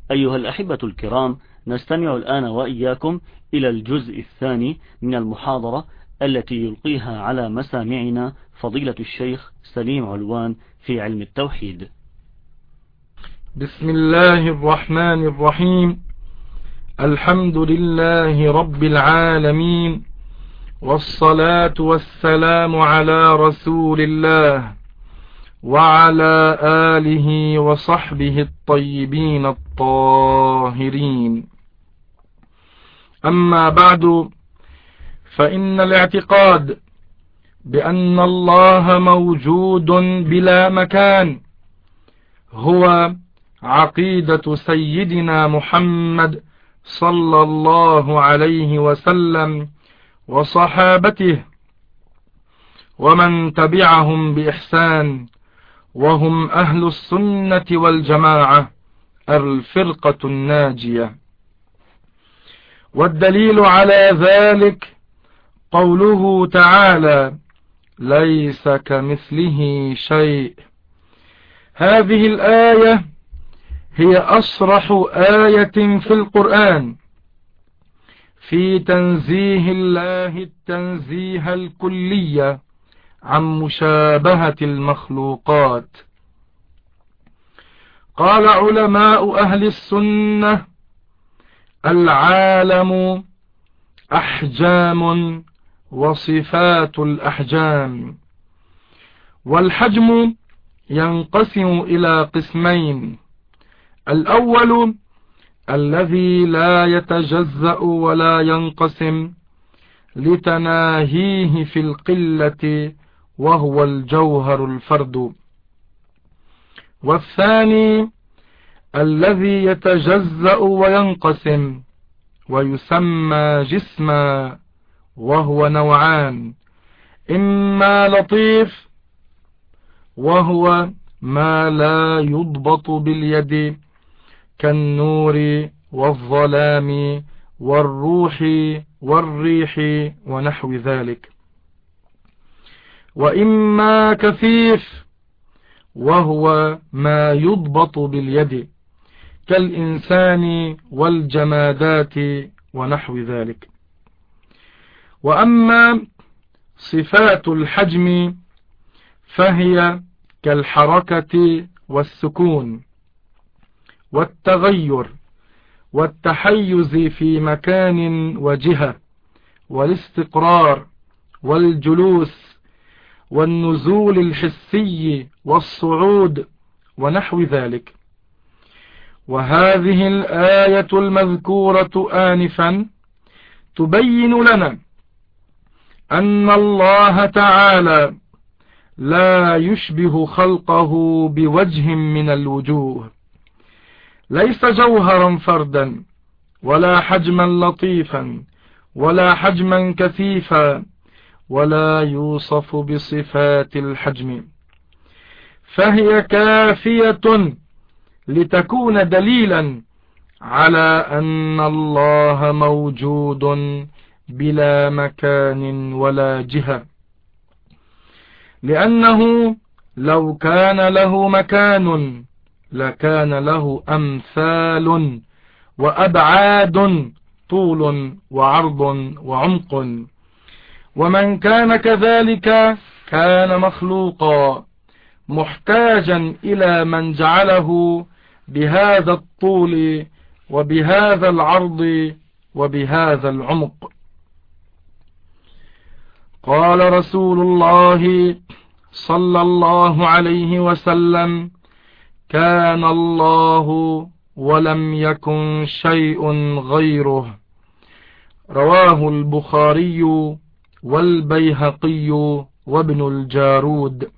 أيها الأحبة الكرام، نستمع الآن وإياكم إلى الجزء الثاني من المحاضرة التي يلقيها على مسامعنا فضيلة الشيخ سليم علوان في علم التوحيد. بسم الله الرحمن الرحيم. الحمد لله رب العالمين، والصلاة والسلام على رسول الله وعلى آله وصحبه الطيبين الطاهرين. أما بعد، فإن الاعتقاد بأن الله موجود بلا مكان هو عقيدة سيدنا محمد صلى الله عليه وسلم وصحابته ومن تبعهم بإحسان، وهم أهل السنة والجماعة الفرقة الناجية. والدليل على ذلك قوله تعالى: ليس كمثله شيء. هذه الآية هي أصرح آية في القرآن في تنزيه الله التنزيه الكلي عن مشابهة المخلوقات. قال علماء أهل السنة: العالم أحجام وصفات الأحجام. والحجم ينقسم إلى قسمين: الأول الذي لا يتجزأ ولا ينقسم لتناهيه في القلة وهو الجوهر الفرد. والثاني الذي يتجزأ وينقسم ويسمى جسما، وهو نوعان: إما لطيف وهو ما لا يضبط باليد كالنور والظلام والروح والريح ونحو ذلك، وإما كثيف وهو ما يضبط باليد كالإنسان والجمادات ونحو ذلك. وأما صفات الحجم فهي كالحركة والسكون والتغير والتحيز في مكان وجهة والاستقرار والجلوس والنزول الحسي والصعود ونحو ذلك. وهذه الآية المذكورة آنفا تبين لنا أن الله تعالى لا يشبه خلقه بوجه من الوجوه، ليس جوهرا فردا ولا حجما لطيفا ولا حجما كثيفا، ولا يوصف بصفات الحجم، فهي كافية لتكون دليلا على أن الله موجود بلا مكان ولا جهة، لأنه لو كان له مكان لكان له أمثال وأبعاد، طول وعرض وعمق، ومن كان كذلك كان مخلوقا محتاجا إلى من جعله بهذا الطول وبهذا العرض وبهذا العمق. قال رسول الله صلى الله عليه وسلم: كان الله ولم يكن شيء غيره. رواه البخاري والبيهقي وابن الجارود.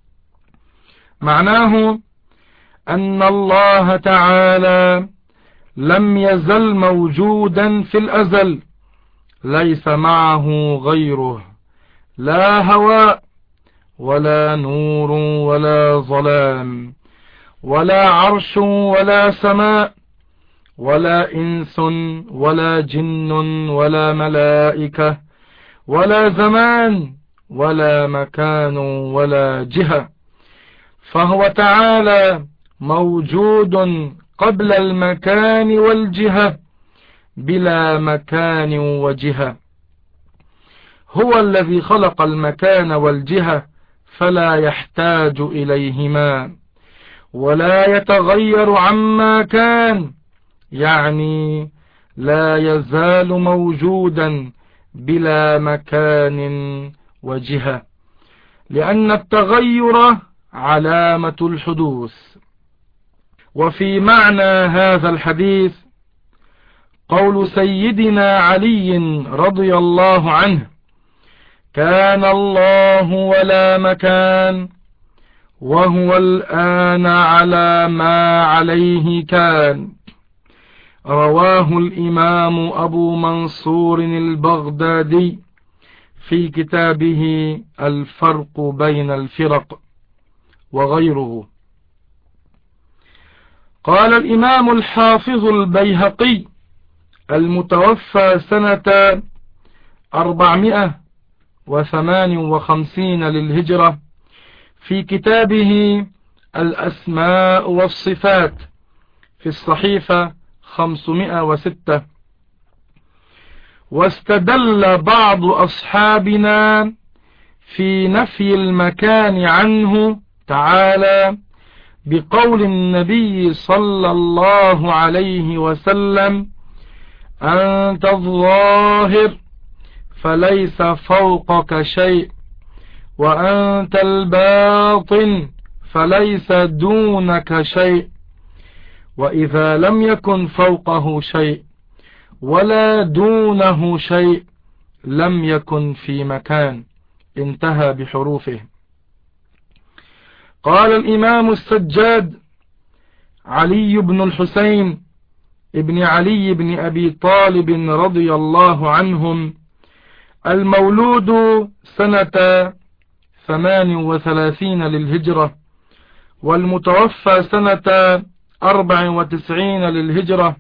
معناه أن الله تعالى لم يزل موجودا في الأزل، ليس معه غيره، لا هواء ولا نور ولا ظلام ولا عرش ولا سماء ولا إنس ولا جن ولا ملائكة ولا زمان ولا مكان ولا جهة، فهو تعالى موجود قبل المكان والجهة بلا مكان وجهة. هو الذي خلق المكان والجهة فلا يحتاج إليهما ولا يتغير عما كان، يعني لا يزال موجودا بلا مكان وجهة، لأن التغير علامة الحدوث. وفي معنى هذا الحديث قول سيدنا علي رضي الله عنه: كان الله ولا مكان، وهو الآن على ما عليه كان. رواه الإمام أبو منصور البغدادي في كتابه الفرق بين الفرق وغيره. قال الإمام الحافظ البيهقي المتوفى سنة 458 للهجرة في كتابه الأسماء والصفات في الصحيفة 506: واستدل بعض أصحابنا في نفي المكان عنه تعالى بقول النبي صلى الله عليه وسلم: أنت الظاهر فليس فوقك شيء، وأنت الباطن فليس دونك شيء. وإذا لم يكن فوقه شيء ولا دونه شيء لم يكن في مكان. انتهى بحروفه. قال الإمام السجاد علي بن الحسين ابن علي بن أبي طالب رضي الله عنهم: المولود سنة 38 للهجرة، والمتوفى سنة 94 للهجرة: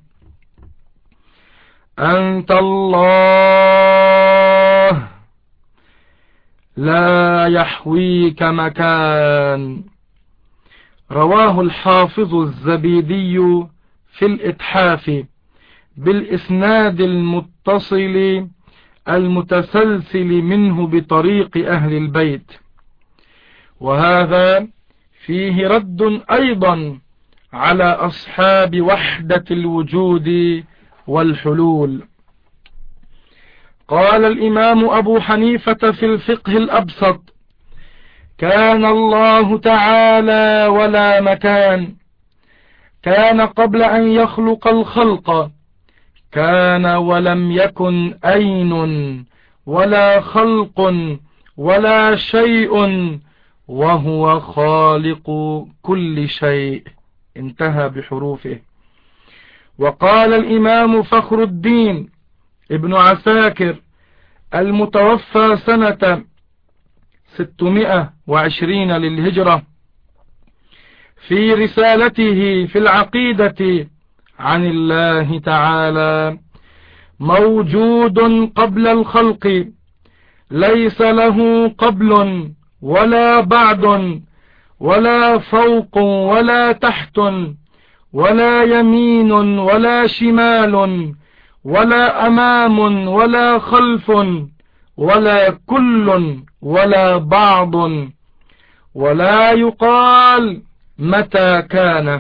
أنت الله لا يحويك مكان. رواه الحافظ الزبيدي في الإتحاف بالإسناد المتصل المتسلسل منه بطريق أهل البيت. وهذا فيه رد أيضا على أصحاب وحدة الوجود والحلول. قال الإمام أبو حنيفة في الفقه الأبسط: كان الله تعالى ولا مكان، كان قبل أن يخلق الخلق، كان ولم يكن أين ولا خلق ولا شيء، وهو خالق كل شيء. انتهى بحروفه. وقال الإمام فخر الدين ابن عساكر المتوفى سنة 620 للهجرة في رسالته في العقيدة عن الله تعالى: موجود قبل الخلق، ليس له قبل ولا بعد، ولا فوق ولا تحت، ولا يمين ولا شمال، ولا أمام ولا خلف، ولا كل ولا بعض، ولا يقال متى كان،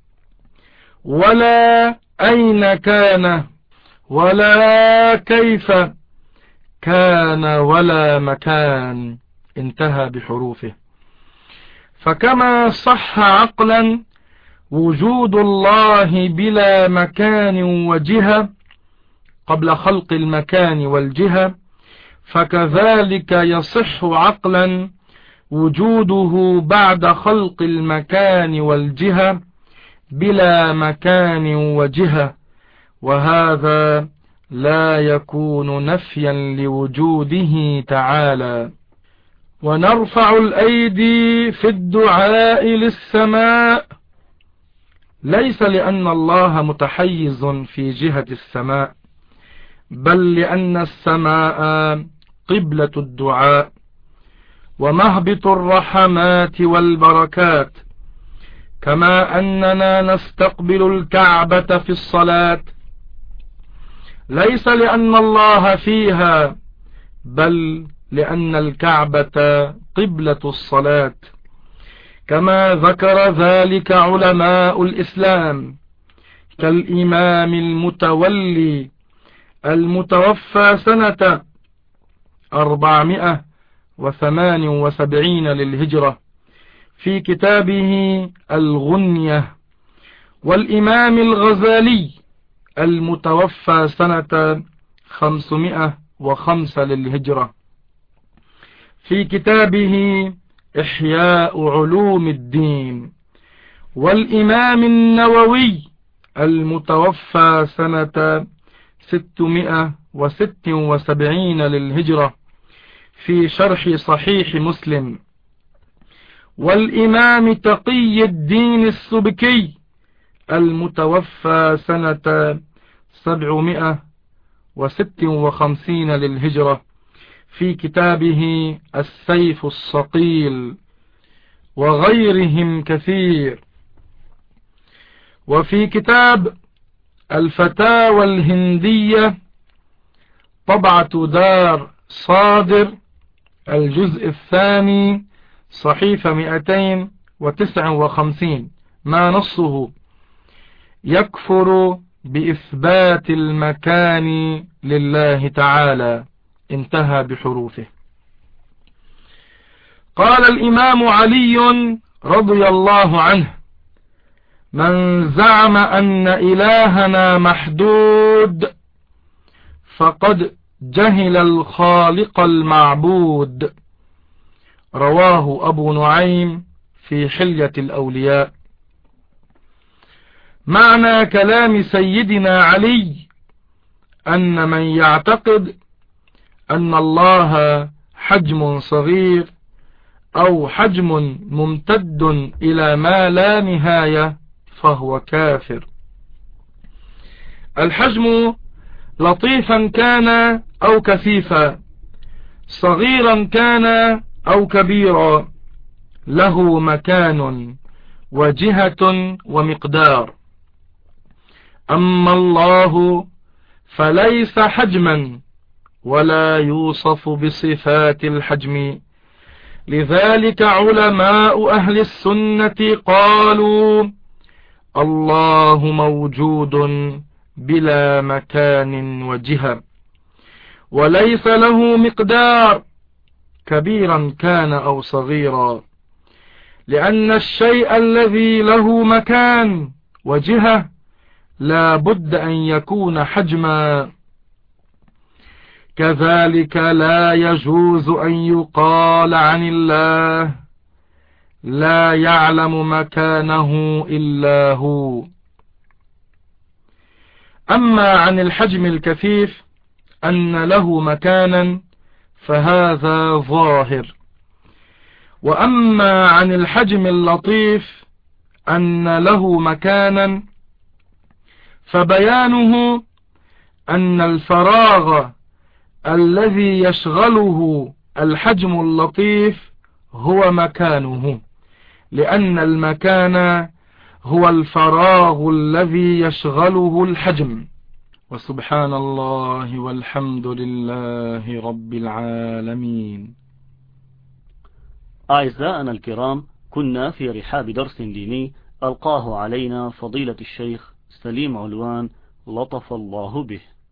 ولا أين كان، ولا كيف كان، ولا مكان. انتهى بحروفه. فكما صح عقلا وجود الله بلا مكان وجهة قبل خلق المكان والجهة، فكذلك يصح عقلا وجوده بعد خلق المكان والجهة بلا مكان وجهة، وهذا لا يكون نفيا لوجوده تعالى. ونرفع الأيدي في الدعاء للسماء، ليس لأن الله متحيز في جهة السماء، بل لأن السماء قبلة الدعاء ومهبط الرحمات والبركات، كما أننا نستقبل الكعبة في الصلاة ليس لأن الله فيها، بل لأن الكعبة قبلة الصلاة، كما ذكر ذلك علماء الإسلام كالإمام المتولي المتوفى سنة 478 للهجرة في كتابه الغنية، والإمام الغزالي المتوفى سنة 505 للهجرة في كتابه إحياء علوم الدين، والإمام النووي المتوفى سنة 676 للهجرة في شرح صحيح مسلم، والإمام تقي الدين السبكي المتوفى سنة 756 للهجرة في كتابه السيف الصقيل، وغيرهم كثير. وفي كتاب الفتاوى الهندية طبعة دار صادر الجزء الثاني صحيفة 259 ما نصه يكفر بإثبات المكان لله تعالى، انتهى بحروفه. قال الإمام علي رضي الله عنه: من زعم أن إلهنا محدود فقد جهل الخالق المعبود. رواه أبو نعيم في حلية الأولياء. معنى كلام سيدنا علي أن من يعتقد أن الله حجم صغير أو حجم ممتد إلى ما لا نهاية فهو كافر. الحجم لطيفا كان أو كثيفا، صغيرا كان أو كبيرا، له مكان وجهة ومقدار. أما الله فليس حجما ولا يوصف بصفات الحجم، لذلك علماء أهل السنة قالوا الله موجود بلا مكان وجهة، وليس له مقدار كبيرا كان أو صغيرا، لأن الشيء الذي له مكان وجهة لا بد أن يكون حجما. كذلك لا يجوز أن يقال عن الله لا يعلم مكانه إلا هو. أما عن الحجم الكثيف أن له مكانا فهذا ظاهر، وأما عن الحجم اللطيف أن له مكانا فبيانه أن الفراغ الذي يشغله الحجم اللطيف هو مكانه، لأن المكان هو الفراغ الذي يشغله الحجم. وسبحان الله والحمد لله رب العالمين. أعزائنا الكرام، كنا في رحاب درس ديني ألقاه علينا فضيلة الشيخ سليم علوان لطف الله به.